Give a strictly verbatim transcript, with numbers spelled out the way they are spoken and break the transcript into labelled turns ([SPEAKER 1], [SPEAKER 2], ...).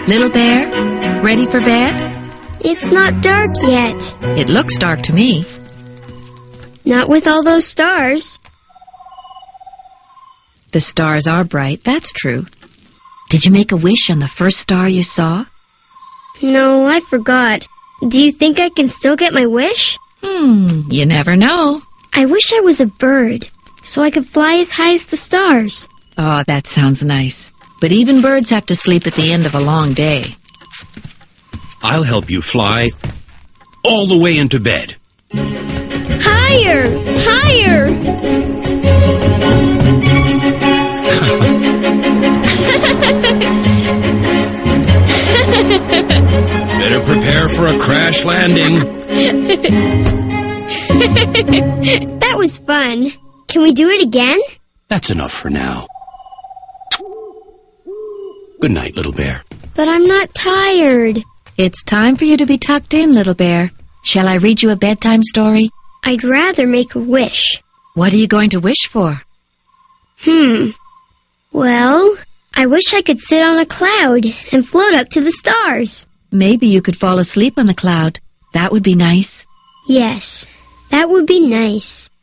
[SPEAKER 1] Little Bear, ready for bed?
[SPEAKER 2] It's not dark yet.
[SPEAKER 1] It looks dark to me.
[SPEAKER 2] Not with all those stars.
[SPEAKER 1] The stars are bright, that's true. Did you make a wish on the first star you saw?
[SPEAKER 2] No, I forgot. Do you think I can still get my wish?
[SPEAKER 1] Hmm, you never know.
[SPEAKER 2] I wish I was a bird, so I could fly as high as the stars.
[SPEAKER 1] Oh, that sounds nice. But even birds have to sleep at the end of a long day.
[SPEAKER 3] I'll help you fly all the way into bed.
[SPEAKER 2] Higher! Higher!
[SPEAKER 3] Better prepare for a crash landing.
[SPEAKER 2] That was fun. Can we do it again?
[SPEAKER 3] That's enough for now. Good night, Little Bear.
[SPEAKER 2] But I'm not tired.
[SPEAKER 1] It's time for you to be tucked in, Little Bear. Shall I read you a bedtime story?
[SPEAKER 2] I'd rather make a wish.
[SPEAKER 1] What are you going to wish for?
[SPEAKER 2] Hmm. Well, I wish I could sit on a cloud and float up to the stars.
[SPEAKER 1] Maybe you could fall asleep on the cloud. That would be nice.
[SPEAKER 2] Yes, that would be nice.